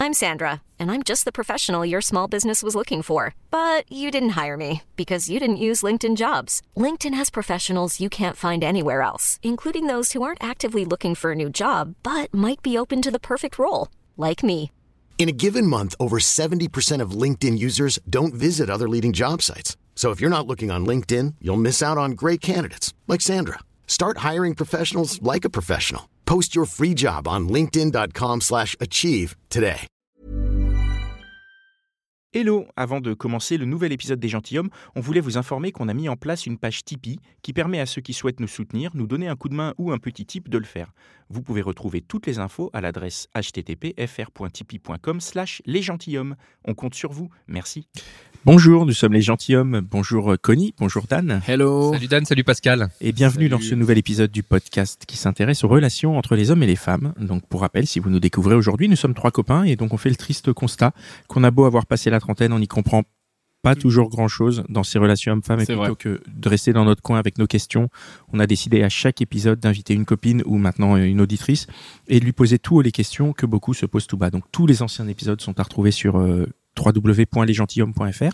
I'm Sandra, and I'm just the professional your small business was looking for. But you didn't hire me because you didn't use LinkedIn Jobs. LinkedIn has professionals you can't find anywhere else, including those who aren't actively looking for a new job, but might be open to the perfect role, like me. In a given month, over 70% of LinkedIn users don't visit other leading job sites. So if you're not looking on LinkedIn, you'll miss out on great candidates like Sandra. Start hiring professionals like a professional. Post your free job on linkedin.com/achieve today. Hello! Avant de commencer le nouvel épisode des Gentilshommes, on voulait vous informer qu'on a mis en place une page Tipeee qui permet à ceux qui souhaitent nous soutenir, nous donner un coup de main ou un petit tip de le faire. Vous pouvez retrouver toutes les infos à l'adresse http://fr.tipeee.com/lesgentilshommes. On compte sur vous. Merci. Bonjour, nous sommes les Gentilshommes. Bonjour Connie, bonjour Dan. Hello. Salut Dan, salut Pascal. Et bienvenue dans ce nouvel épisode du podcast qui s'intéresse aux relations entre les hommes et les femmes. Donc pour rappel, si vous nous découvrez aujourd'hui, nous sommes 3 copains et donc on fait le triste constat qu'on a beau avoir passé la trentaine, on n'y comprend pas toujours grand-chose dans ces relations hommes-femmes, et plutôt que de rester dans notre coin avec nos questions, on a décidé à chaque épisode d'inviter une copine ou maintenant une auditrice et de lui poser toutes les questions que beaucoup se posent tout bas. Donc tous les anciens épisodes sont à retrouver sur www.lesgentilshommes.fr.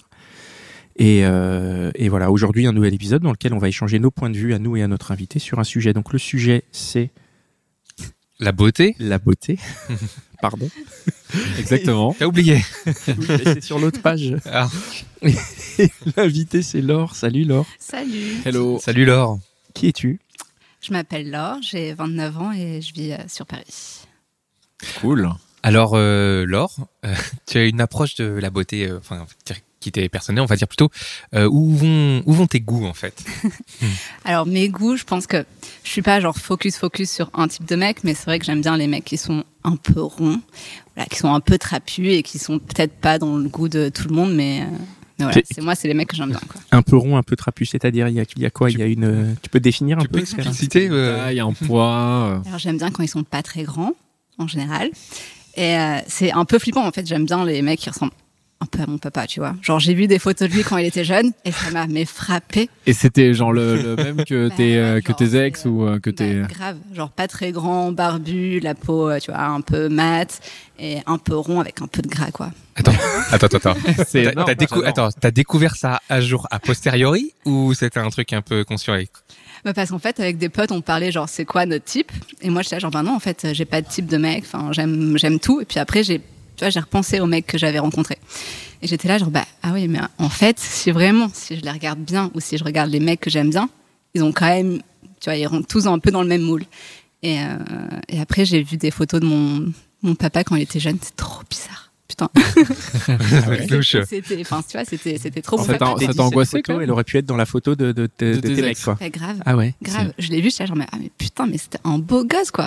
Et voilà, aujourd'hui un nouvel épisode dans lequel on va échanger nos points de vue à nous et à notre invité sur un sujet. Donc le sujet c'est la beauté. La beauté. Pardon. Exactement. T'as oublié. Oui, c'est sur l'autre page. Ah. L'invité c'est Laure. Salut Laure. Salut. Hello. Salut Laure. Qui es-tu ? Je m'appelle Laure, j'ai 29 ans et je vis sur Paris. Cool. Alors Laure, tu as une approche de la beauté, qui t'est personnelle, on va dire plutôt. Où vont tes goûts en fait? Alors mes goûts, je pense que je suis pas genre focus sur un type de mec, mais c'est vrai que j'aime bien les mecs qui sont un peu ronds, voilà, qui sont un peu trapus et qui sont peut-être pas dans le goût de tout le monde, mais voilà, c'est les mecs que j'aime bien, quoi. Un peu rond, un peu trapu, c'est-à-dire il y a quoi? Il y a une. Tu peux définir un peu? Tu peux citer Il y a un poids. Alors j'aime bien quand ils sont pas très grands en général, et c'est un peu flippant en fait. J'aime bien les mecs qui ressemblent un peu à mon papa, tu vois. Genre, j'ai vu des photos de lui quand il était jeune et ça m'a frappé. Et c'était genre le même que tes ex ou que tes... Grave, genre pas très grand, barbu, la peau, tu vois, un peu mate et un peu rond avec un peu de gras, quoi. Attends. C'est énorme, T'as découvert ça à jour a posteriori ou c'était un truc un peu conscient? Bah parce qu'en fait, avec des potes, on parlait genre c'est quoi notre type? Et moi, j'étais là genre bah non, en fait, j'ai pas de type de mec. Enfin, j'aime tout. Et puis après, j'ai repensé aux mecs que j'avais rencontrés. Et j'étais là genre bah ah oui, mais en fait, si je les regarde bien ou si je regarde les mecs que j'aime bien, ils ont quand même, tu vois, ils rentrent tous un peu dans le même moule. Et après, j'ai vu des photos de mon papa quand il était jeune. C'est trop bizarre. Putain. C'était trop bon. Ça t'a angoissé quand même. Elle aurait pu être dans la photo de tes mecs, quoi. Ouais, grave. Ah ouais. Grave. Je l'ai vu, j'étais genre mais putain, mais c'était un beau gosse, quoi.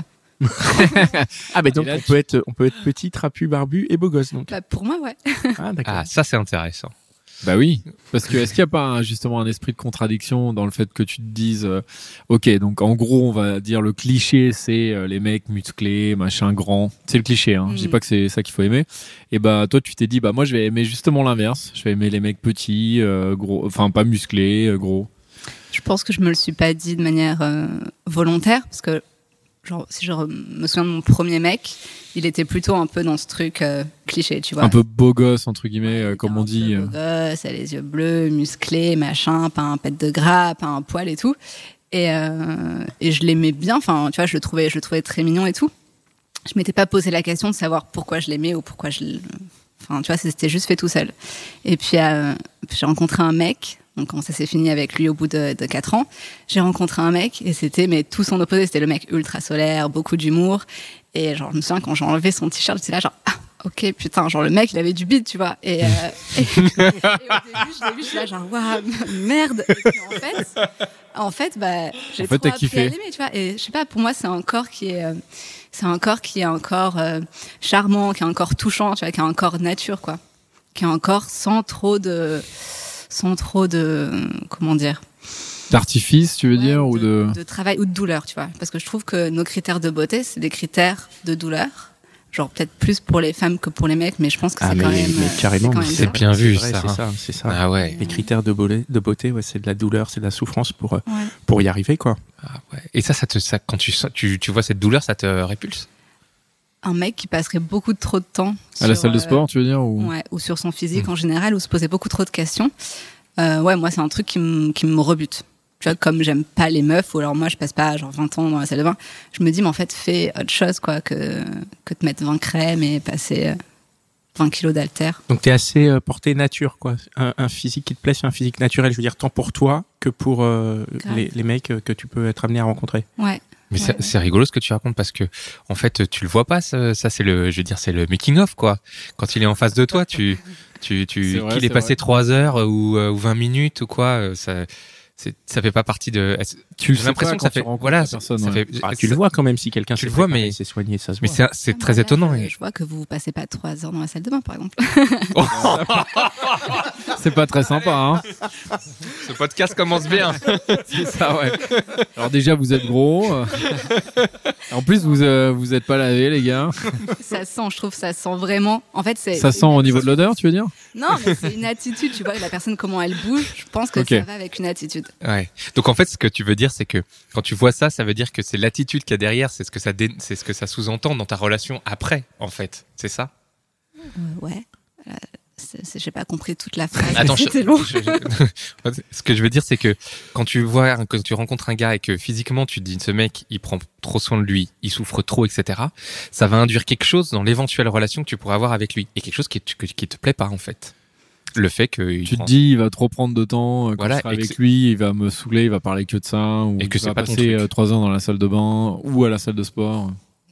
Ah ben donc on peut être petit, trapu, barbu et beau gosse, donc. Bah pour moi, ouais. Ah d'accord. Ah, ça c'est intéressant. Bah oui, parce que est-ce qu'il n'y a pas justement un esprit de contradiction dans le fait que tu te dises ok, donc en gros on va dire le cliché c'est les mecs musclés, machin, grands, c'est le cliché, hein. Je dis pas que c'est ça qu'il faut aimer. Et bah toi tu t'es dit bah moi je vais aimer justement l'inverse, je vais aimer les mecs petits, gros, enfin pas musclés, gros. Je pense que je me le suis pas dit de manière volontaire, parce que genre, si je me souviens de mon premier mec, il était plutôt un peu dans ce truc cliché, tu vois. Un peu beau gosse, entre guillemets, comme on dit. Beau gosse, a les yeux bleus, musclé, machin, pas un pet de gras, pas un poil et tout. Et je l'aimais bien, enfin, tu vois, je le trouvais très mignon et tout. Je m'étais pas posé la question de savoir pourquoi je l'aimais ou pourquoi enfin, tu vois, c'était juste fait tout seul. Et puis, j'ai rencontré un mec. Donc, quand ça s'est fini avec lui au bout de 4 ans, j'ai rencontré un mec et c'était tout son opposé. C'était le mec ultra solaire, beaucoup d'humour. Et genre, je me souviens quand j'ai enlevé son t-shirt, j'étais là genre, ah, ok, putain, genre le mec, il avait du bide, tu vois. Et au début, je l'ai vu, je suis là genre, waouh, merde. Et puis en fait, bah, j'ai trop appris à l'aimer, tu vois. Et je sais pas, pour moi, c'est un corps qui est encore charmant, qui est encore touchant, tu vois, qui est encore nature, quoi. Qui est encore sans trop de comment dire, d'artifice, tu veux dire, ou de travail ou de douleur, tu vois, parce que je trouve que nos critères de beauté c'est des critères de douleur, genre peut-être plus pour les femmes que pour les mecs, mais je pense que c'est quand même carrément, c'est bien vu, c'est vrai, c'est ça. Ah ouais. Les critères de beauté, ouais, c'est de la douleur, c'est de la souffrance pour y arriver, quoi. Ah ouais. Et ça quand tu vois cette douleur, ça te répulse? un mec qui passerait beaucoup trop de temps À la salle de sport, tu veux dire ou sur son physique en général, ou se poser beaucoup trop de questions. Moi, c'est un truc qui me rebute. Tu vois, comme j'aime pas les meufs, ou alors moi, je passe pas genre 20 ans dans la salle de bain, je me dis, mais en fait, fais autre chose, quoi, que te mettre 20 crèmes et passer 20 kilos d'haltères. Donc t'es assez porté nature, quoi. Un physique qui te plaît, c'est un physique naturel, je veux dire, tant pour toi que pour les mecs que tu peux être amené à rencontrer. Ouais. Mais c'est rigolo ce que tu racontes parce que en fait tu le vois pas, ça c'est le making of, quoi. Quand il est en face de toi, qu'il est passé 3 heures ou 20 minutes ou quoi, ça fait pas partie de. Tu J'ai l'impression que ça fait. Voilà, personne, ça fait. Tu le vois quand même si quelqu'un tu le vois, mais c'est soigné, ça se mais voit. c'est très étonnant. Je vois que vous passez pas 3 heures dans la salle de bain, par exemple. C'est pas très sympa, hein. Ce podcast commence bien. C'est ça, ouais. Alors déjà, vous êtes gros. En plus, vous êtes pas lavé, les gars. Ça sent, je trouve, ça sent vraiment. En fait, ça sent au niveau de l'odeur, tu veux dire? Non, mais c'est une attitude. Tu vois, la personne comment elle bouge. Je pense que ça va avec une attitude. Ouais. Donc en fait, ce que tu veux dire, c'est que quand tu vois ça, ça veut dire que c'est l'attitude qu'il y a derrière, c'est ce que ça sous-entend dans ta relation après, en fait. C'est ça? Ouais. J'ai pas compris toute la phrase. Attends, c'était long. Ce que je veux dire, c'est que quand tu rencontres un gars et que physiquement tu te dis ce mec, il prend trop soin de lui, il souffre trop, etc. Ça va induire quelque chose dans l'éventuelle relation que tu pourrais avoir avec lui et quelque chose qui te plaît pas, en fait. Le fait que tu te dis il va trop prendre de temps, quand voilà, je serai avec lui, il va me saouler, il va parler que de ça, ou et que il va c'est pas passer 3 heures dans la salle de bain ou à la salle de sport.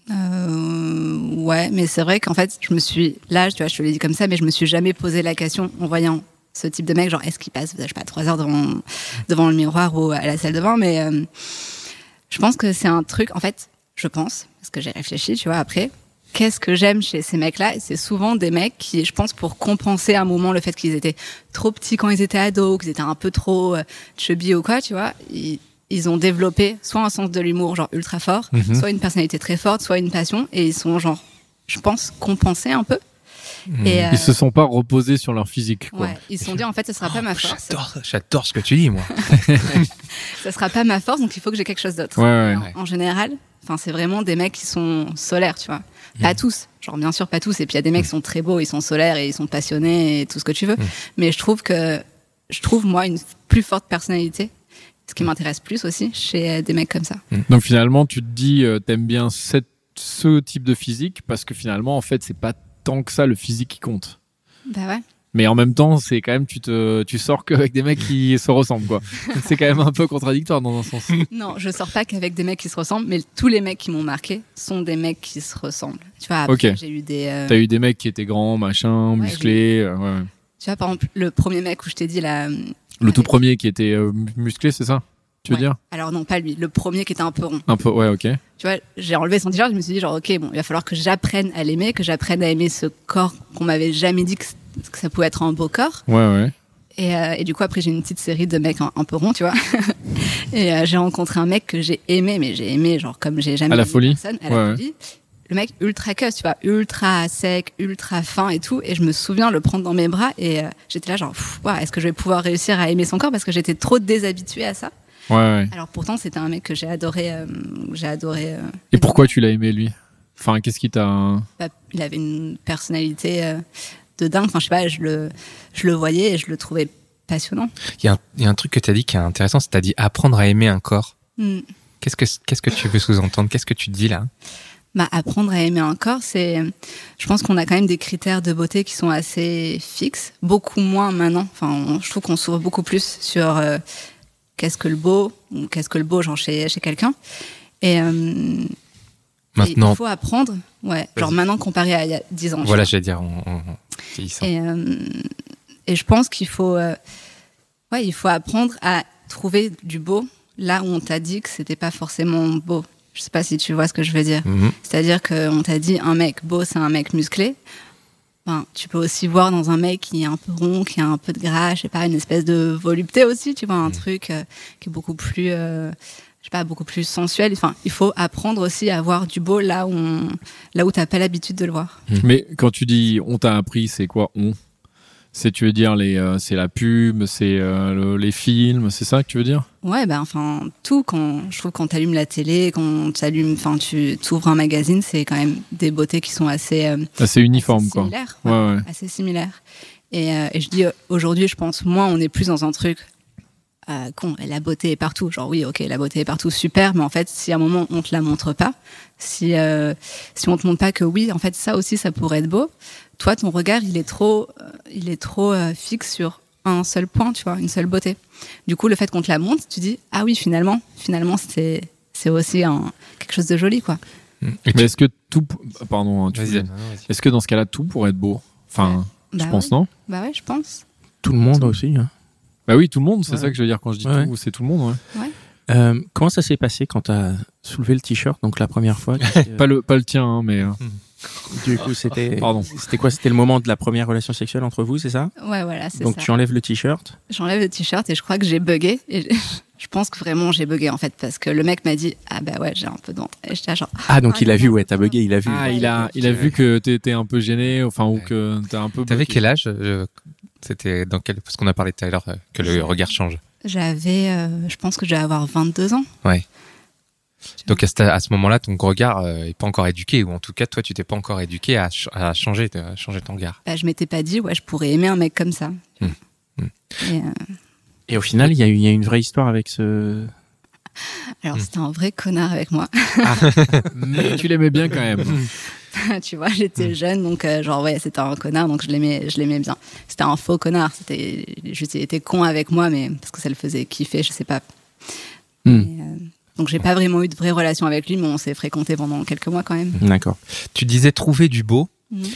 Ouais, mais c'est vrai qu'en fait, tu vois, je te l'ai dit comme ça, mais je me suis jamais posé la question en voyant ce type de mec, genre est-ce qu'il passe, je sais pas, 3 heures devant le miroir ou à la salle de bain, mais je pense que c'est un truc, en fait, parce que j'ai réfléchi, tu vois, après, qu'est-ce que j'aime chez ces mecs-là? C'est souvent des mecs qui, je pense, pour compenser à un moment le fait qu'ils étaient trop petits quand ils étaient ados, qu'ils étaient un peu trop chubby ou quoi, tu vois, ils ont développé soit un sens de l'humour genre ultra fort, soit une personnalité très forte, soit une passion, et ils sont genre, je pense, compensés un peu. Et ils se sont pas reposés sur leur physique, quoi. Ouais, ils se sont dit en fait, ça sera pas ma force. J'adore ce que tu dis, moi. Ça sera pas ma force, donc il faut que j'ai quelque chose d'autre. Ouais. En général, c'est vraiment des mecs qui sont solaires, tu vois. Pas tous, genre bien sûr pas tous, et puis il y a des mecs qui sont très beaux, ils sont solaires et ils sont passionnés et tout ce que tu veux. Mais je trouve moi une plus forte personnalité. Ce qui m'intéresse plus aussi chez des mecs comme ça. Donc finalement, tu te dis, t'aimes bien ce type de physique parce que finalement, en fait, c'est pas tant que ça le physique qui compte. Bah ouais. Mais en même temps, c'est quand même, tu sors qu'avec des mecs qui se ressemblent, quoi. C'est quand même un peu contradictoire dans un sens. Non, je sors pas qu'avec des mecs qui se ressemblent, mais tous les mecs qui m'ont marqué sont des mecs qui se ressemblent. Tu vois, après, j'ai eu des... T'as eu des mecs qui étaient grands, machin, musclés, ouais. Tu vois, par exemple, le premier mec où je t'ai dit là... Le tout premier qui était musclé, c'est ça? Tu veux dire? Alors non, pas lui. Le premier qui était un peu rond. Un peu, ouais, ok. Tu vois, j'ai enlevé son t-shirt, je me suis dit genre, ok, bon, il va falloir que j'apprenne à l'aimer, que j'apprenne à aimer ce corps qu'on m'avait jamais dit que ça pouvait être un beau corps. Ouais. Et du coup, après, j'ai une petite série de mecs un peu ronds, tu vois. Et j'ai rencontré un mec que j'ai aimé, mais j'ai aimé genre comme j'ai jamais aimé personne. À la folie. Le mec ultra cuss, tu vois, ultra sec, ultra fin et tout. Et je me souviens le prendre dans mes bras et j'étais là genre, est-ce que je vais pouvoir réussir à aimer son corps parce que j'étais trop déshabituée à ça. Ouais. Alors pourtant, c'était un mec que j'ai adoré. Et pourquoi tu l'as aimé, lui? Enfin, qu'est-ce qui t'a... Il avait une personnalité de dingue. Enfin, je sais pas, je le voyais et je le trouvais passionnant. Il y a un truc que tu as dit qui est intéressant, c'est que tu as dit apprendre à aimer un corps. Qu'est-ce que tu veux sous-entendre? Qu'est-ce que tu dis là? Apprendre à aimer un corps, je pense qu'on a quand même des critères de beauté qui sont assez fixes, beaucoup moins maintenant. Enfin, je trouve qu'on s'ouvre beaucoup plus sur qu'est-ce que le beau genre chez quelqu'un. Et maintenant, il faut apprendre, genre maintenant comparé à il y a 10 ans. Voilà, j'allais dire en vieillissant. Et je pense qu'il faut, il faut apprendre à trouver du beau là où on t'a dit que c'était pas forcément beau. Je sais pas si tu vois ce que je veux dire. C'est-à-dire qu'on t'a dit un mec beau, c'est un mec musclé. Tu peux aussi voir dans un mec qui est un peu rond, qui a un peu de gras, je sais pas, une espèce de volupté aussi, tu vois, un truc qui est beaucoup plus, beaucoup plus sensuel. Enfin, il faut apprendre aussi à voir du beau là où t'as pas l'habitude de le voir. Mais quand tu dis on t'a appris, c'est quoi on? Tu veux dire c'est la pub, c'est les films, c'est ça que tu veux dire? Ouais, enfin tout. Je trouve quand t'allumes la télé, quand tu ouvres un magazine, c'est quand même des beautés qui sont assez uniformes, assez similaires, quoi. Ouais. Assez similaires. Et je dis aujourd'hui, je pense moins, on est plus dans un truc la beauté est partout. Genre oui, ok, la beauté est partout, super, mais en fait, si à un moment on te la montre pas, si on te montre pas que oui, en fait, ça aussi, ça pourrait être beau. Toi, ton regard, il est trop fixe sur un seul point, tu vois, une seule beauté. Du coup, le fait qu'on te la montre, tu dis ah oui, finalement, c'est aussi quelque chose de joli, quoi. Mais est-ce que pardon, vas-y. Est-ce que dans ce cas-là, tout pourrait être beau? Enfin, je pense, non? Bah ouais, je pense. Tout le monde aussi. Hein. Bah oui, tout le monde, c'est ça que je veux dire quand je dis tout, c'est tout le monde, ouais. Comment ça s'est passé quand t'as soulevé le t-shirt, donc la première fois? Pas le tien, hein, mais... Du coup, c'était... Pardon. C'était quoi? C'était le moment de la première relation sexuelle entre vous, c'est ça? Ouais, voilà, c'est ça. Donc tu enlèves le t-shirt? J'enlève le t-shirt et je crois que j'ai bugué. Et je pense que vraiment j'ai bugué, en fait, parce que le mec m'a dit ah bah ouais, j'ai un peu d'entre. Et j'étais genre... Ah, donc il a vu, ouais, t'as bugué, il a vu. Ah, il a vu que t'étais un peu gêné, enfin, ou que t'as un peu... T'avais quel âge? C'était parce qu'on a parlé tout à l'heure que le regard change. Je pense que je vais avoir 22 ans. Ouais. Donc à ce moment-là, ton regard est pas encore éduqué, ou en tout cas, toi, tu t'es pas encore éduqué à changer ton regard. Bah, je m'étais pas dit, ouais, je pourrais aimer un mec comme ça. Et au final, il y a une vraie histoire avec ce... Alors, c'était un vrai connard avec moi. Mais tu l'aimais bien quand même. Tu vois, j'étais jeune, donc c'était un connard, donc je l'aimais bien. C'était un faux connard, il était con avec moi, mais parce que ça le faisait kiffer, je sais pas. Donc j'ai pas vraiment eu de vraie relation avec lui, mais on s'est fréquenté pendant quelques mois quand même. D'accord. Tu disais trouver du beau,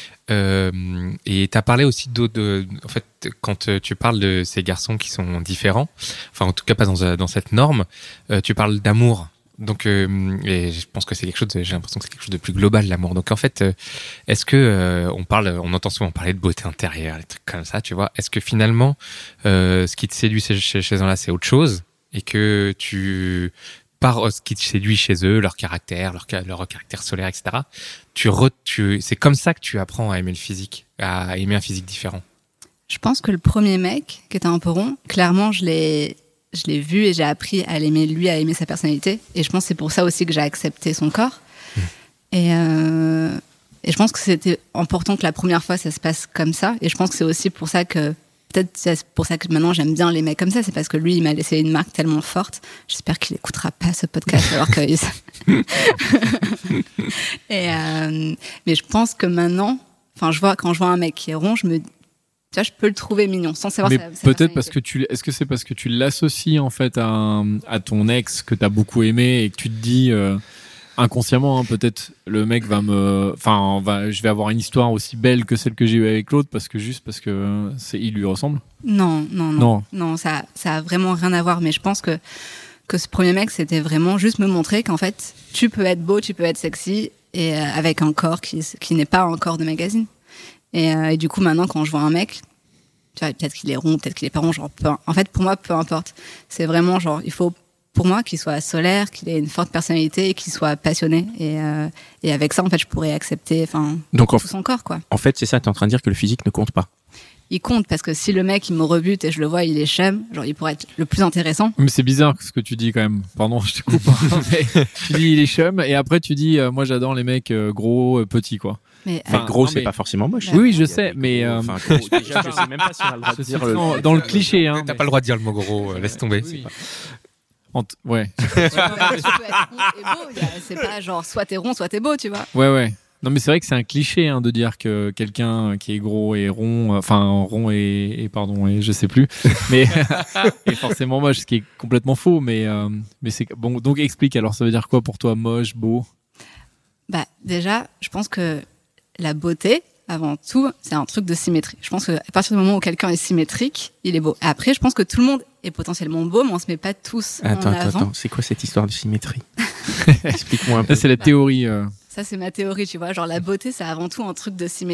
et t'as parlé aussi en fait, quand tu parles de ces garçons qui sont différents, enfin en tout cas pas dans cette norme, tu parles d'amour. Donc, et je pense que c'est j'ai l'impression que c'est quelque chose de plus global, l'amour. Donc, en fait, est-ce que on entend souvent parler de beauté intérieure, des trucs comme ça, tu vois. Est-ce que finalement, ce qui te séduit chez ces gens-là, c'est autre chose, et que par ce qui te séduit chez eux, leur caractère solaire, etc. C'est comme ça que tu apprends à aimer le physique, à aimer un physique différent. Je pense que le premier mec, qui était un peu rond, clairement, je l'ai vu et j'ai appris à l'aimer lui, à aimer sa personnalité. Et je pense que c'est pour ça aussi que j'ai accepté son corps. Et je pense que c'était important que la première fois, ça se passe comme ça. Et je pense que c'est aussi pour ça que... Peut-être c'est pour ça que maintenant j'aime bien les mecs comme ça. C'est parce que lui, il m'a laissé une marque tellement forte. J'espère qu'il écoutera pas ce podcast alors que... mais je pense que maintenant... Quand je vois un mec qui est rond, je peux le trouver mignon sans savoir mais sa peut-être parce que est-ce que c'est parce que tu l'associes en fait à ton ex que t'as beaucoup aimé et que tu te dis inconsciemment, peut-être le mec je vais avoir une histoire aussi belle que celle que j'ai eue avec l'autre parce que il lui ressemble. Non, ça a vraiment rien à voir. Mais je pense que ce premier mec, c'était vraiment juste me montrer qu'en fait, tu peux être beau, tu peux être sexy et avec un corps qui n'est pas un corps de magazine. Et du coup, maintenant, quand je vois un mec, tu vois, peut-être qu'il est rond, peut-être qu'il est pas rond, en fait, pour moi, peu importe. C'est vraiment il faut, pour moi, qu'il soit solaire, qu'il ait une forte personnalité et qu'il soit passionné. Et avec ça, en fait, je pourrais accepter, tout son corps, quoi. En fait, c'est ça, t'es en train de dire que le physique ne compte pas. Il compte, parce que si le mec, il me rebute et je le vois, il est chum, il pourrait être le plus intéressant. Mais c'est bizarre ce que tu dis quand même. Pardon, je te coupe. Mais tu dis il est chum et après tu dis moi j'adore les mecs gros, petits, quoi. Mais gros, c'est pas forcément moche. Oui, je sais, mais gros, déjà, je sais même pas si on a le droit de dire dans le cliché, hein. T'as pas le droit de dire le mot gros, laisse tomber. Oui. Ouais. Tu peux être rond et beau. C'est pas soit t'es rond, soit t'es beau, tu vois. Ouais. Non, mais c'est vrai que c'est un cliché de dire que quelqu'un qui est gros et rond, rond et je sais plus, mais est forcément moche, ce qui est complètement faux. Mais c'est bon. Donc explique. Alors, ça veut dire quoi pour toi, moche, beau? Bah déjà, je pense que la beauté, avant tout, c'est un truc de symétrie. Je pense qu'à partir du moment où quelqu'un est symétrique, il est beau. Après, je pense que tout le monde est potentiellement beau, mais on se met pas tous en avant. Attends, c'est quoi cette histoire de symétrie? Explique-moi un peu. Ça, c'est la théorie. Ça, c'est ma théorie, tu vois. La beauté, c'est avant tout un truc de symétrie.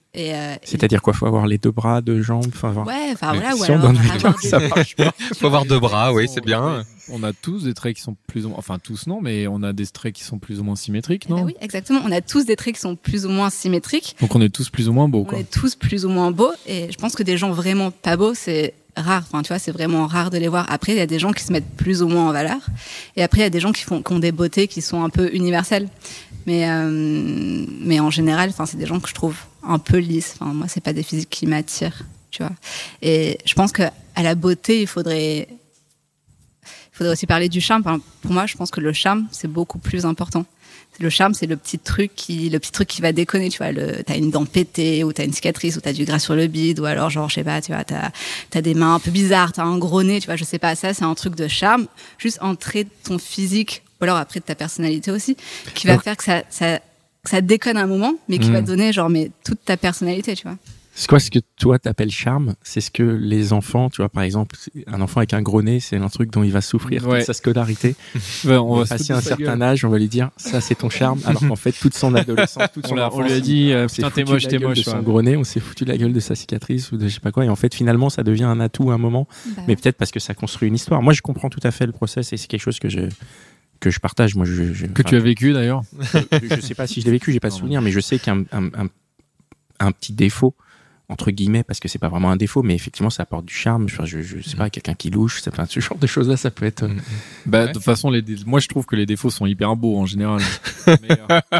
C'est-à-dire quoi? Faut avoir les 2 bras, 2 jambes, enfin avoir... Ouais, enfin voilà, ou Si on alors donne le avoir temps, ça marche pas. Faut avoir 2 bras, oui, c'est bien. On a tous des traits qui sont plus ou moins, enfin tous non, mais on a des traits qui sont plus ou moins symétriques, Bah non? oui, exactement. On a tous des traits qui sont plus ou moins symétriques. Donc on est tous plus ou moins beaux, On quoi. est tous plus ou moins beaux. Et je pense que des gens vraiment pas beaux, c'est rare. Enfin, tu vois, c'est vraiment rare de les voir. Après, il y a des gens qui se mettent plus ou moins en valeur. Et après, il y a des gens qui ont des beautés qui sont un peu universelles. Mais en général, enfin, c'est des gens que je trouve un peu lisses. Enfin, moi, c'est pas des physiques qui m'attirent, tu vois. Et je pense que à la beauté, il faudrait aussi parler du charme. Enfin, pour moi, je pense que le charme, c'est beaucoup plus important. Le charme, c'est le petit truc qui va déconner, tu vois. T'as une dent pétée, ou t'as une cicatrice, ou t'as du gras sur le bide, ou alors, genre, je sais pas, tu vois, t'as des mains un peu bizarres, t'as un gros nez, tu vois, je sais pas. Ça, c'est un truc de charme. Juste un trait de ton physique, ou alors après de ta personnalité aussi, qui va faire que ça déconne un moment, mais qui va te donner, genre, mais toute ta personnalité, tu vois. C'est quoi ce que toi t'appelles charme? C'est ce que les enfants, tu vois, par exemple, un enfant avec un gros nez, c'est un truc dont il va souffrir toute sa scolarité. On va passer un certain âge, on va lui dire ça c'est ton charme, alors qu'en fait toute son adolescence, toute son enfance, on lui a dit putain t'es moche, de son gros nez, on s'est foutu de la gueule de sa cicatrice ou de je sais pas quoi, et en fait finalement ça devient un atout à un moment, mais peut-être parce que ça construit une histoire. Moi je comprends tout à fait le process et c'est quelque chose que je partage. Moi que tu as vécu d'ailleurs. Je sais pas si je l'ai vécu, j'ai pas de souvenir, mais je sais qu'un petit défaut entre guillemets, parce que c'est pas vraiment un défaut, mais effectivement ça apporte du charme. Enfin, je sais pas, quelqu'un qui louche, ce genre de choses là, ça peut être. Bah, de toute façon, moi je trouve que les défauts sont hyper beaux en général. Mais,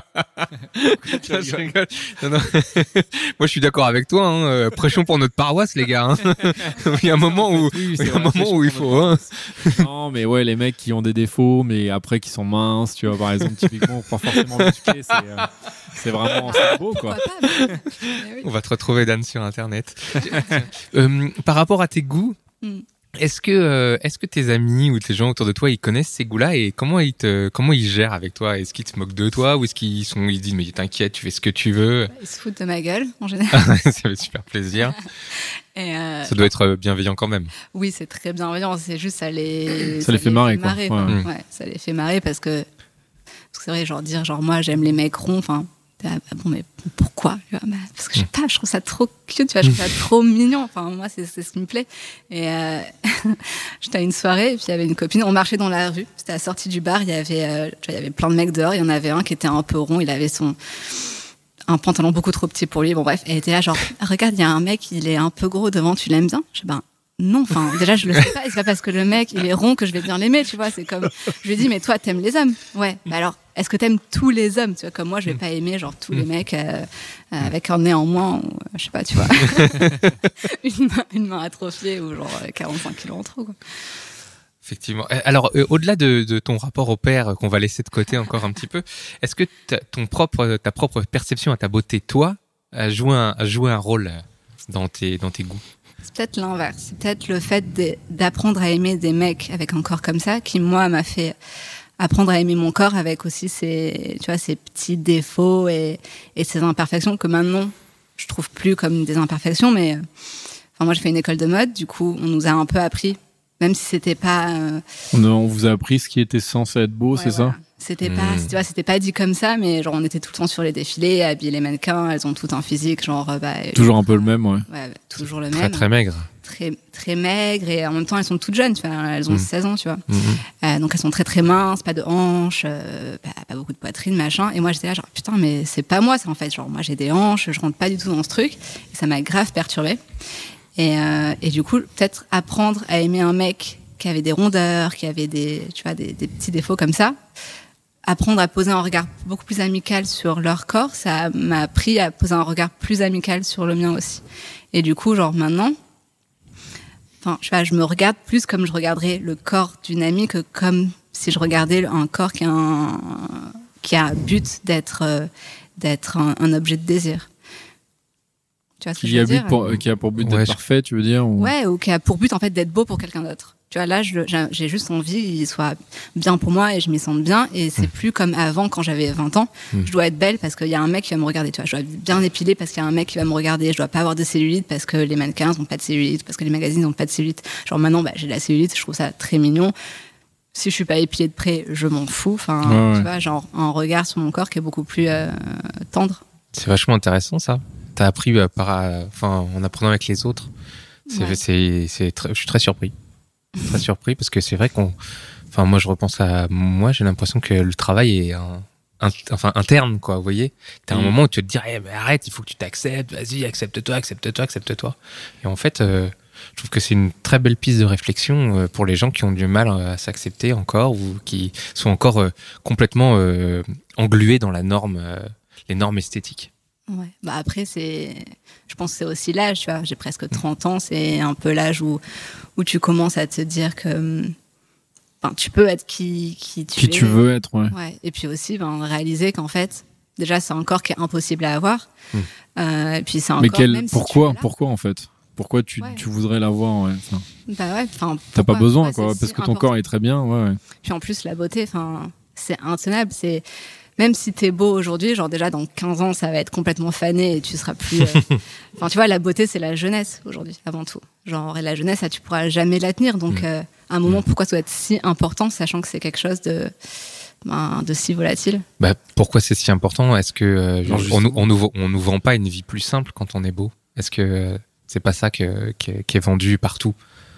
je rigole. Non. Moi je suis d'accord avec toi, hein. Prêchons pour notre paroisse, les gars. Hein. Il y a un moment où, il faut. Hein. Non, mais ouais, les mecs qui ont des défauts, mais après qui sont minces, tu vois, par exemple, typiquement, pas forcément musclés, c'est vraiment beau, quoi. On va te retrouver, Dan, sur Internet. Par rapport à tes goûts, est-ce que tes amis ou tes gens autour de toi, ils connaissent ces goûts-là et comment ils gèrent avec toi? Est-ce qu'ils se moquent de toi ou est-ce qu'ils se disent mais t'inquiète, tu fais ce que tu veux? Ils se foutent de ma gueule en général. Ça fait super plaisir. Ça doit être bienveillant quand même. Oui, c'est très bienveillant. C'est juste ça les fait marrer, quoi. Ouais, ça les fait marrer parce que c'est vrai, dire moi j'aime les mecs ronds. Enfin. Bon, mais pourquoi? Parce que je sais pas, je trouve ça trop cute, tu vois, je trouve ça trop mignon. Enfin, moi, c'est ce qui me plaît. Et j'étais à une soirée, et puis il y avait une copine, on marchait dans la rue, c'était à la sortie du bar, il y avait plein de mecs dehors, il y en avait un qui était un peu rond, il avait un pantalon beaucoup trop petit pour lui. Bon, bref, elle était là, genre, regarde, il y a un mec, il est un peu gros devant, tu l'aimes bien? Je dis, non, enfin, déjà, je le sais pas, et c'est pas parce que le mec, il est rond que je vais bien l'aimer, tu vois, c'est comme, je lui ai dit, mais toi, t'aimes les hommes? Ouais, bah alors, est-ce que t'aimes tous les hommes? Tu vois, comme moi, je vais pas aimer, genre, tous les mecs, avec un nez en moins, ou, je sais pas, tu vois, une main atrophiée, ou genre, 45 kilos en trop, quoi. Effectivement. Alors, au-delà de ton rapport au père qu'on va laisser de côté encore un petit peu, est-ce que ta propre perception à ta beauté, toi, a joué un rôle dans tes goûts? C'est peut-être l'inverse. C'est peut-être le fait d'apprendre à aimer des mecs avec un corps comme ça qui, moi, m'a fait apprendre à aimer mon corps avec aussi ses petits défauts et ses imperfections que maintenant, je trouve plus comme des imperfections. Mais moi, j'ai fait une école de mode. Du coup, on nous a un peu appris, même si c'était pas... On vous a appris ce qui était censé être beau, c'est ça? C'était pas dit comme ça, mais genre on était tout le temps sur les défilés, habiller les mannequins, elles ont tout un physique, genre toujours un peu le même, ouais. Ouais, toujours le même. Très très maigre. Très très maigre et en même temps elles sont toutes jeunes, tu vois, elles ont 16 ans, tu vois. Donc elles sont très très minces, pas de hanches, pas beaucoup de poitrine, machin. Et moi j'étais là genre putain mais c'est pas moi ça en fait, genre moi j'ai des hanches, je rentre pas du tout dans ce truc. Et ça m'a grave perturbée. Et du coup peut-être apprendre à aimer un mec qui avait des rondeurs, qui avait des petits défauts comme ça. Apprendre à poser un regard beaucoup plus amical sur leur corps, ça m'a appris à poser un regard plus amical sur le mien aussi. Et du coup, genre maintenant, je me regarde plus comme je regarderais le corps d'une amie que comme si je regardais un corps qui a but d'être un objet de désir. Tu vois ce que je veux dire? Qui a pour but d'être parfait, tu veux dire? Ouais, ou qui a pour but en fait d'être beau pour quelqu'un d'autre. Tu vois, là, j'ai juste envie qu'il soit bien pour moi et je m'y sente bien. Et c'est plus comme avant, quand j'avais 20 ans. Je dois être belle parce qu'il y a un mec qui va me regarder. Tu vois, je dois être bien épilée parce qu'il y a un mec qui va me regarder. Je dois pas avoir de cellulite parce que les mannequins n'ont pas de cellulite, parce que les magazines n'ont pas de cellulite. Genre maintenant, j'ai de la cellulite, je trouve ça très mignon. Si je suis pas épilée de près, je m'en fous. Enfin, tu vois, genre un regard sur mon corps qui est beaucoup plus tendre. C'est vachement intéressant, ça. t'a appris en apprenant avec les autres. Je suis très surpris. Très surpris parce que c'est vrai moi je repense à moi, j'ai l'impression que le travail est interne, quoi, vous voyez. T'as un moment où tu te dis, mais arrête, il faut que tu t'acceptes, vas-y, accepte-toi. Et en fait, je trouve que c'est une très belle piste de réflexion pour les gens qui ont du mal à s'accepter encore ou qui sont encore complètement englués dans les normes esthétiques. Ouais. Bah après, je pense que c'est aussi l'âge, tu vois. J'ai presque 30 ans, c'est un peu l'âge où tu commences à te dire que tu peux être qui tu veux être, ouais. Ouais. Et puis aussi, réaliser qu'en fait, déjà, c'est un corps qui est impossible à avoir. Et puis c'est un corps, même pourquoi, si tu es là, pourquoi en fait? Pourquoi tu voudrais l'avoir, ouais. T'as pas besoin, quoi, parce que ton corps est très bien, ouais. Puis en plus, la beauté, c'est intenable. Même si t'es beau aujourd'hui, genre déjà dans 15 ans, ça va être complètement fané et tu seras plus... tu vois, la beauté, c'est la jeunesse aujourd'hui, avant tout. Genre, et la jeunesse, ça, tu pourras jamais la tenir. Donc, à un moment, pourquoi ça doit être si important, sachant que c'est quelque chose de si volatile? Pourquoi c'est si important? Est-ce que on nous vend pas une vie plus simple quand on est beau? Est-ce que c'est pas ça qui est vendu partout?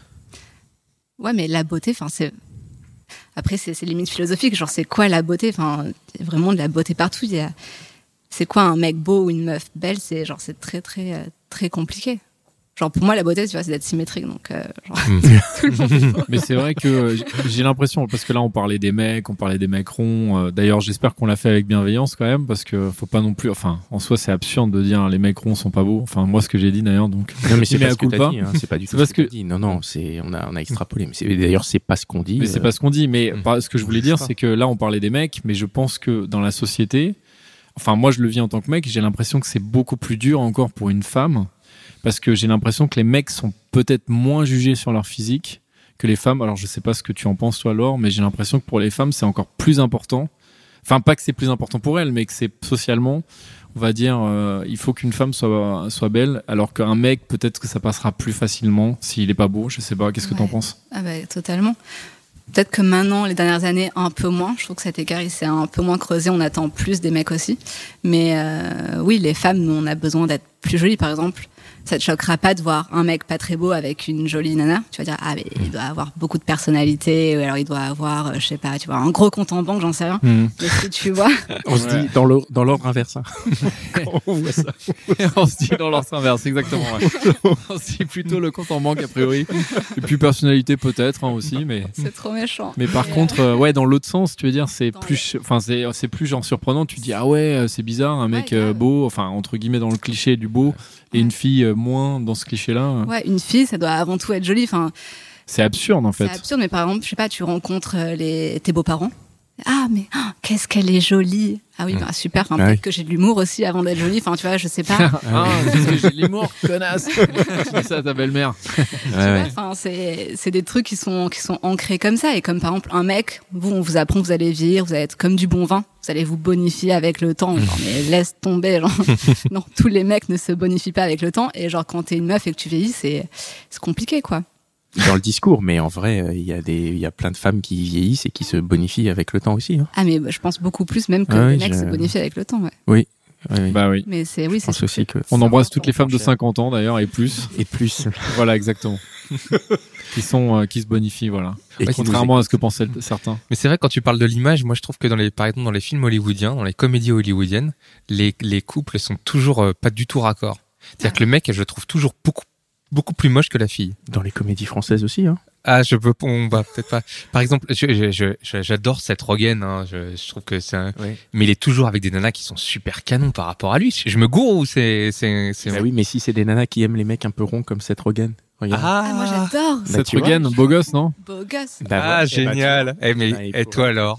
Ouais, mais la beauté, c'est... Après, c'est limite philosophique. Genre, c'est quoi la beauté? Vraiment de la beauté partout. C'est quoi un mec beau ou une meuf belle? C'est très, très, très compliqué. Genre, pour moi, la beauté, tu vois, c'est d'être symétrique. Donc, tout le monde est beau. Mais c'est vrai que j'ai l'impression, parce que là, on parlait des mecs ronds. D'ailleurs, j'espère qu'on l'a fait avec bienveillance quand même, parce que faut pas non plus. En soi, c'est absurde de dire les mecs ronds sont pas beaux. Moi, ce que j'ai dit d'ailleurs, donc. Non, mais c'est pas ce que t'as dit. Hein, c'est pas du tout ce que t'as dit. Non, on a extrapolé. Mais d'ailleurs, c'est pas ce qu'on dit. Mais c'est pas ce qu'on dit. Mais ce que je voulais dire, c'est que là, on parlait des mecs, mais je pense que dans la société, moi, je le vis en tant que mec, j'ai l'impression que c'est beaucoup plus dur encore pour une femme. Parce que j'ai l'impression que les mecs sont peut-être moins jugés sur leur physique que les femmes. Alors, je sais pas ce que tu en penses, toi, Laure, mais j'ai l'impression que pour les femmes, c'est encore plus important. Pas que c'est plus important pour elles, mais que c'est socialement, on va dire, il faut qu'une femme soit belle, alors qu'un mec, peut-être que ça passera plus facilement s'il est pas beau. Je sais pas, qu'est-ce que t'en penses? Totalement. Peut-être que maintenant, les dernières années, un peu moins. Je trouve que cet écart, il s'est un peu moins creusé. On attend plus des mecs aussi. Mais oui, les femmes, nous, on a besoin d'être plus jolies, par exemple. Ça te choquera pas de voir un mec pas très beau avec une jolie nana. Tu vas dire, mais il doit avoir beaucoup de personnalité, ou alors il doit avoir, je sais pas, tu vois, un gros compte en banque, j'en sais rien. Mais si tu vois. On se dit dans l'ordre inverse. Hein. Quand on voit ça. On se dit dans l'ordre inverse, exactement. Ouais. On se dit plutôt le compte en banque, a priori. Et puis personnalité, peut-être, aussi, mais. C'est trop méchant. Mais par contre, dans l'autre sens, tu veux dire, c'est plus genre surprenant. Tu dis, c'est bizarre, un mec beau, entre guillemets, dans le cliché du beau. Et une fille moins dans ce cliché-là. Ouais, une fille, ça doit avant tout être jolie. C'est absurde, en fait. C'est absurde, mais par exemple, je sais pas, tu rencontres tes beaux-parents. Ah, mais qu'est-ce qu'elle est jolie. Ah oui, super. Peut-être que j'ai de l'humour aussi avant d'être jolie. Tu vois, je sais pas. Parce que j'ai de l'humour, connasse. Tu dis ça à ta belle-mère. C'est des trucs qui sont ancrés comme ça. Et comme par exemple, un mec, on vous apprend que vous allez vieillir, vous allez être comme du bon vin. Vous allez vous bonifier avec le temps. Mais laisse tomber. Non, tous les mecs ne se bonifient pas avec le temps. Et quand t'es une meuf et que tu vieillis, c'est compliqué, quoi. Dans le discours, mais en vrai, il y a plein de femmes qui vieillissent et qui se bonifient avec le temps aussi. Hein. Ah, mais je pense beaucoup plus même que les mecs se bonifient avec le temps. Ouais. Oui. Oui. Mais c'est aussi que on embrasse toutes les femmes de 50 ans d'ailleurs et plus. Et plus. Voilà, exactement. qui se bonifient, voilà. Et contrairement à ce que pensaient certains. Mais c'est vrai, quand tu parles de l'image, moi je trouve que par exemple dans les films hollywoodiens, dans les comédies hollywoodiennes, les couples sont toujours pas du tout raccord. C'est-à-dire que le mec, je le trouve toujours beaucoup plus moche que la fille. Dans les comédies françaises aussi, hein. Ah, on va peut-être pas. Par exemple, j'adore Seth Rogen, hein. Je trouve que c'est mais il est toujours avec des nanas qui sont super canons par rapport à lui. Je me gourre ou c'est. Oui, mais si c'est des nanas qui aiment les mecs un peu ronds comme Seth Rogen. Regarde. Moi j'adore. Seth Rogen, beau gosse, non? Beau gosse. Génial. Et toi alors?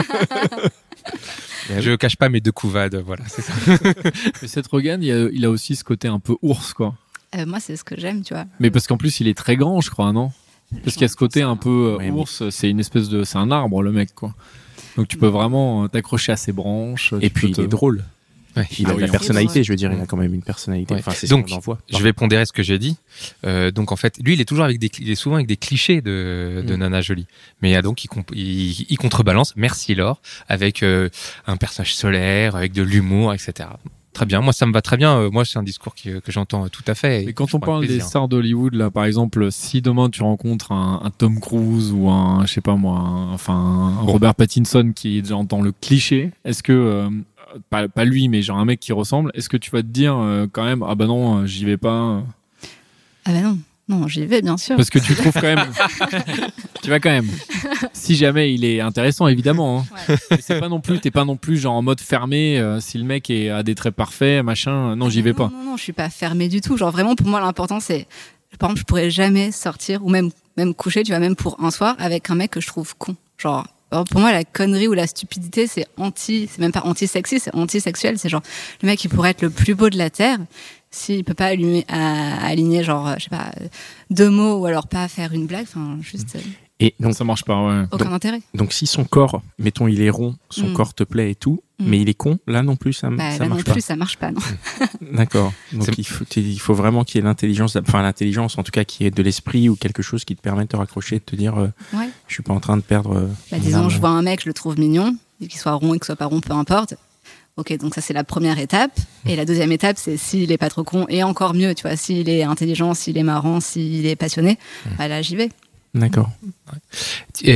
Je cache pas mes deux couvades, voilà, c'est ça. Mais Seth Rogen, il a aussi ce côté un peu ours, quoi. Moi, c'est ce que j'aime, tu vois. Mais parce qu'en plus, il est très grand, je crois, non? Parce qu'il y a ce côté un peu ours, c'est un arbre, le mec, quoi. Donc tu peux vraiment t'accrocher à ses branches. Et puis il est drôle. Ouais. Il a de la personnalité, je veux dire, il a quand même une personnalité. Ouais. C'est donc, ce qu'on en voit. Je vais pondérer ce que j'ai dit. Donc en fait, lui, il est toujours souvent avec des clichés de nana jolie. Mais donc il contrebalance. Merci Laure, avec un personnage solaire, avec de l'humour, etc. Très bien, moi ça me va très bien. Moi c'est un discours que j'entends tout à fait. Et quand on parle des stars d'Hollywood, là, par exemple, si demain tu rencontres un Tom Cruise ou un, je sais pas moi, un Robert Pattinson qui est déjà dans le cliché, est-ce que, pas lui, mais genre un mec qui ressemble, est-ce que tu vas te dire quand même, ah bah non, j'y vais pas Ah bah non. Non, j'y vais, bien sûr. Parce que tu trouves quand même. Tu vas quand même. Si jamais il est intéressant, évidemment. Hein. Ouais. Mais t'es pas non plus genre en mode fermé. Si le mec a des traits parfaits, machin, non, j'y vais pas. Non, je suis pas fermée du tout. Genre vraiment, pour moi, l'important, c'est. Par exemple, je pourrais jamais sortir ou même coucher, tu vois, même pour un soir, avec un mec que je trouve con. Genre. Pour moi, la connerie ou la stupidité, c'est même pas anti-sexy, c'est anti-sexuel. C'est genre, le mec, il pourrait être le plus beau de la Terre. S'il peut pas aligner, genre, je sais pas, 2 mots ou alors pas faire une blague, enfin, juste. Et donc, ça marche pas, ouais. Aucun intérêt. Donc, si son corps, mettons, il est rond, son corps te plaît et tout, mais il est con, là non plus, ça là marche non pas. Plus, ça marche pas, non. D'accord. Donc, il faut vraiment qu'il y ait l'intelligence, en tout cas, qu'il y ait de l'esprit ou quelque chose qui te permette de te raccrocher, de te dire, je suis pas en train de perdre. Disons, je vois un mec, je le trouve mignon, qu'il soit rond et qu'il soit pas rond, peu importe. Ok, donc ça c'est la première étape. Et la deuxième étape, c'est s'il est pas trop con, et encore mieux, tu vois, s'il est intelligent, s'il est marrant, s'il est passionné, bah là j'y vais. D'accord. Et,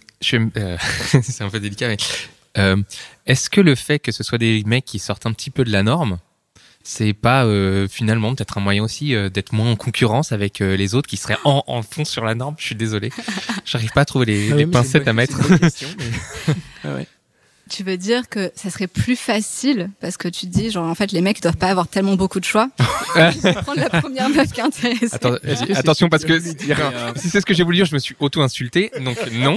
c'est un peu délicat, mais est-ce que le fait que ce soit des mecs qui sortent un petit peu de la norme, c'est pas finalement peut-être un moyen aussi d'être moins en concurrence avec les autres qui seraient en fond sur la norme? Je suis désolé, j'arrive pas à trouver les pincettes à mettre. Ouais. Tu veux dire que ça serait plus facile parce que tu te dis, genre, en fait, les mecs ils doivent pas avoir tellement beaucoup de choix. Prendre la première meuf qui est intéressée. Attention, parce que si c'est ce que j'ai voulu dire, je me suis auto-insulté, donc non.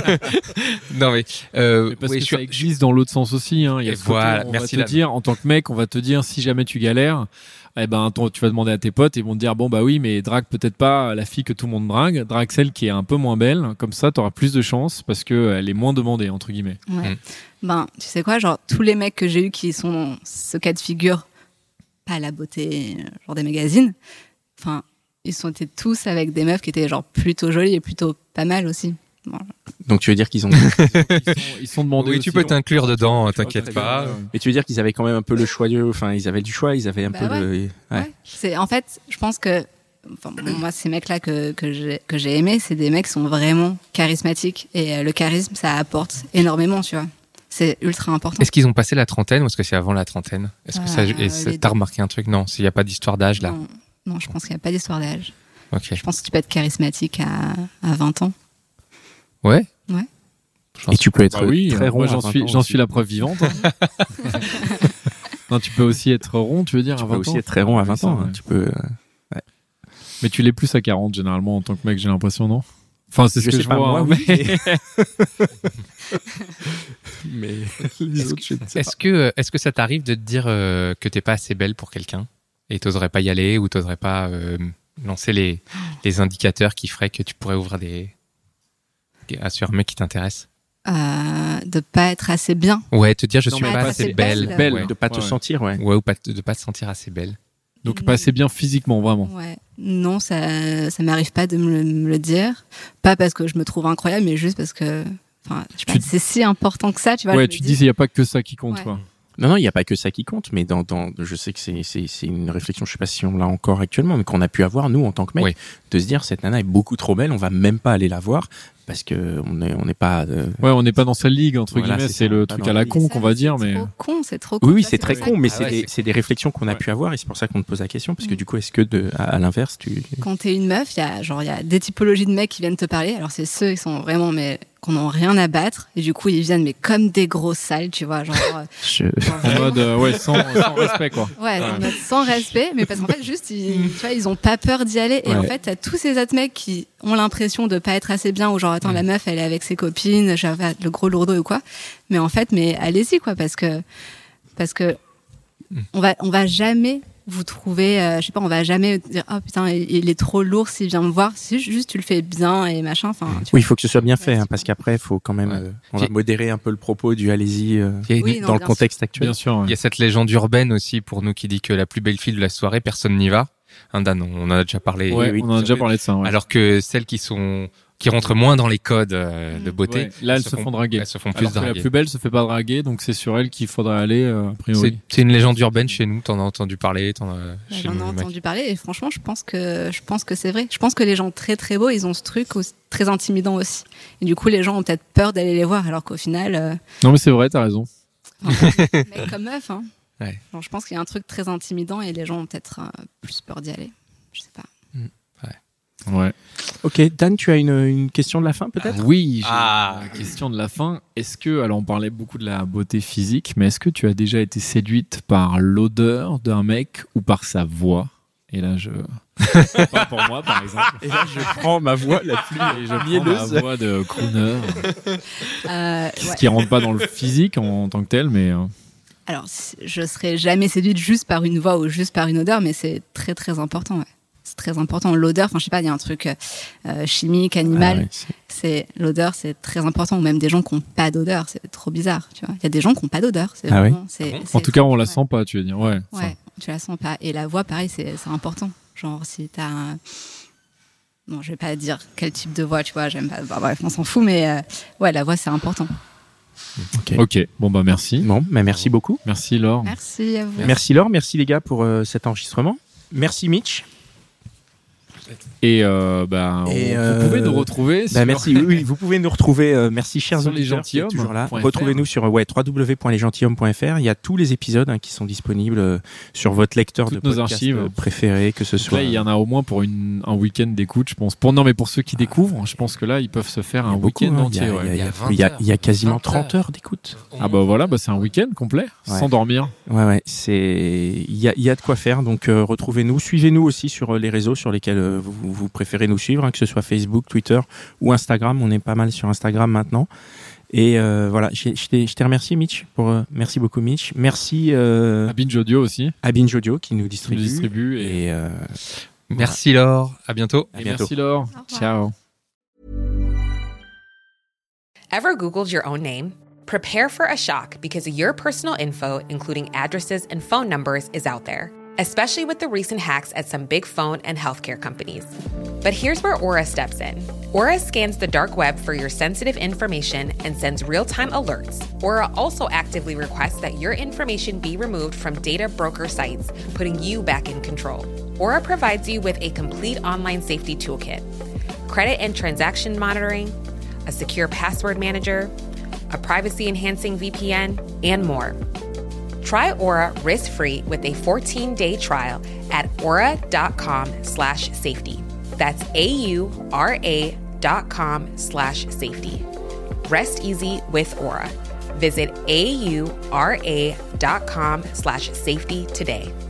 Non, mais parce que ça existe dans l'autre sens aussi. Hein. Il y a voilà, merci. Dire, en tant que mec, on va te dire, si jamais tu galères, eh ben, tu vas demander à tes potes, ils vont te dire, bon, bah oui, mais drague peut-être pas la fille que tout le monde drague celle qui est un peu moins belle, comme ça, t'auras plus de chance parce qu'elle est moins demandée, entre guillemets. Ouais. Ben, tu sais quoi, genre, tous les mecs que j'ai eus qui sont dans ce cas de figure, pas la beauté, genre des magazines, enfin, ils étaient tous avec des meufs qui étaient, genre, plutôt jolies et plutôt pas mal aussi. Bon. Donc tu veux dire qu'ils ont ils sont demandés. Oui, aussi, tu peux t'inclure dedans, t'inquiète pas. pas. Mais tu veux dire qu'ils avaient quand même un peu le choix, ils avaient du choix, ils avaient un peu le. Ouais. C'est en fait, je pense que, moi, ces mecs-là que j'ai aimés, c'est des mecs qui sont vraiment charismatiques et le charisme, ça apporte énormément, tu vois. C'est ultra important. Est-ce qu'ils ont passé la trentaine ou est-ce que c'est avant la trentaine? Est-ce que t'as remarqué un truc? Non, il n'y a pas d'histoire d'âge là. Non, je pense qu'il n'y a pas d'histoire d'âge. Okay. Je pense que tu peux être charismatique à 20 ans. Ouais. Et tu peux être très rond. J'en suis la preuve vivante. Non, tu peux aussi être rond, tu veux dire, à 20 ans. Tu peux aussi être très rond à 20 ans. Ouais. Tu peux. Mais tu l'es plus à 40 généralement en tant que mec, j'ai l'impression, non? Enfin, c'est ce que je vois. Moi, oui. Mais les autres, est-ce que ça t'arrive de te dire que t'es pas assez belle pour quelqu'un et t'oserais pas y aller ou t'oserais pas lancer les indicateurs qui feraient que tu pourrais ouvrir sur un mec qui t'intéresse? De pas être assez bien. Ouais, te dire je Non, suis pas assez belle. De pas te sentir, ouais. Ouais, ou de pas te sentir assez belle. Donc pas assez bien physiquement, vraiment. Ouais. Non, ça m'arrive pas de me le dire. Pas parce que je me trouve incroyable, mais juste parce que, enfin, je sais pas, c'est si important que ça, tu vois. Ouais, tu te dis il n'y a pas que ça qui compte, quoi. Non, il n'y a pas que ça qui compte, mais je sais que c'est une réflexion, je sais pas si on l'a encore actuellement, mais qu'on a pu avoir, nous, en tant que mec, de se dire, cette nana est beaucoup trop belle, on va même pas aller la voir, parce que on n'est pas... Ouais, on n'est pas dans sa ligue, entre guillemets, c'est le truc à la con qu'on va dire, mais... C'est trop con. Oui, c'est très con, mais c'est des réflexions qu'on a pu avoir, et c'est pour ça qu'on te pose la question, parce que du coup, est-ce que, à l'inverse, Quand t'es une meuf, il y a des typologies de mecs qui viennent te parler, alors c'est ceux qui sont vraiment, mais qu'on n'ont rien à battre, et du coup, ils viennent, mais comme des gros sales, tu vois, genre... En mode, sans respect, quoi. Ouais, en mode sans respect, mais parce qu'en fait, juste, tu vois, ils ont pas peur d'y aller, et en fait, t'as tous ces autres mecs qui ont l'impression de pas être assez bien, ou genre, attends, la meuf, elle est avec ses copines, le gros lourdeau ou quoi, mais en fait, allez-y, quoi, parce que on va jamais vous trouver, je sais pas, on va jamais dire, oh putain, il est trop lourd s'il vient me voir, si juste tu le fais bien et machin, enfin. Oui, il faut que ce soit bien fait, parce qu'après, il faut quand même, on va modérer un peu le propos du allez-y, dans le contexte actuel. Bien sûr. Il y a cette légende urbaine aussi pour nous qui dit que la plus belle fille de la soirée, personne n'y va. Dan, on en a déjà parlé. Ouais, on en a déjà parlé de ça. Ouais. Alors que celles qui sont qui rentrent moins dans les codes de beauté. Ouais. Là, elles se font draguer. Elles se font plus Alors que draguer. la plus belle se fait pas draguer, donc c'est sur elle qu'il faudrait aller, a priori. C'est une légende urbaine chez nous. T'en as entendu parler. Chez J'en ai nous, entendu parler et franchement, je pense que c'est vrai. Je pense que les gens très très beaux, ils ont ce truc très intimidant aussi. Et du coup, les gens ont peut-être peur d'aller les voir, alors qu'au final, Non, mais c'est vrai, t'as raison. mec comme meuf, hein. Ouais. Genre, je pense qu'il y a un truc très intimidant et les gens ont peut-être plus peur d'y aller. Je sais pas. Ouais. Ok, Dan, tu as une question de la fin peut-être? Oui, j'ai la question de la fin. Alors on parlait beaucoup de la beauté physique, mais est-ce que tu as déjà été séduite par l'odeur d'un mec ou par sa voix? Et là, pas pour moi, par exemple. Et là, je prends ma voix la plus Et je prends mielleuse. ma voix de crooner. Ouais. Ce qui rentre pas dans le physique en tant que tel, mais... Alors, je serais jamais séduite juste par une voix ou juste par une odeur, mais c'est très très important. Ouais. C'est très important. L'odeur, je sais pas, il y a un truc chimique, animal. Ah ouais, c'est l'odeur, c'est très important. Ou même des gens qui n'ont pas d'odeur, c'est trop bizarre. Tu vois, il y a des gens qui n'ont pas d'odeur. C'est Ah vraiment, En tout cas, on la ouais. sent pas, tu veux dire. Ouais. Ouais, tu la sens pas. Et la voix, pareil, c'est important. Genre, si t'as bon, je vais pas dire quel type de voix, tu vois, j'aime pas. Bah, bref, on s'en fout, mais ouais, la voix, c'est important. Ok. Bon, bah, merci. Bon, bah, merci beaucoup. Merci, Laure. Merci à vous. Merci Laure, merci les gars pour cet enregistrement. Merci Mitch. Et, Et, vous pouvez nous retrouver sur... Merci, oui, vous pouvez nous retrouver. Merci chers Sur auditeurs, qui êtes toujours là. lesgentilhommes.fr. Retrouvez-nous sur www.lesgentilhommes.fr. Il y a tous les épisodes qui sont disponibles sur votre lecteur Toutes de nos podcast archives. préféré, que ce soit. Là, il y en a au moins pour un week-end d'écoute, je pense. Non, mais pour ceux qui découvrent, je pense que là, ils peuvent se faire Il y a un beaucoup, week-end hein. entier. ouais. Il y a quasiment 20 30 heures d'écoute. Ah bah voilà, c'est un week-end complet, Ouais. sans dormir. Ouais, il y a de quoi faire. Donc retrouvez-nous, suivez-nous aussi sur les réseaux sur lesquels vous préférez nous suivre, que ce soit Facebook, Twitter ou Instagram. On est pas mal sur Instagram maintenant. Et voilà, je te remercie Mitch. Merci beaucoup Mitch. Merci À Binge Audio aussi, à Binge Audio qui nous qui distribue. nous distribue. Et Merci Laure. À bientôt. à bientôt. Merci Laure. revoir. Ciao. Ever Googled your own name? Prepare for a shock because your personal info, including addresses and phone numbers, is out there, especially with the recent hacks at some big phone and healthcare companies. But here's where Aura steps in. Aura scans the dark web for your sensitive information and sends real-time alerts. Aura also actively requests that your information be removed from data broker sites, putting you back in control. Aura provides you with a complete online safety toolkit, credit and transaction monitoring, a secure password manager, a privacy-enhancing VPN, and more. Try Aura risk-free with a 14-day trial at aura.com/safety. That's AURA.com/safety. Rest easy with Aura. Visit AURA.com/safety today.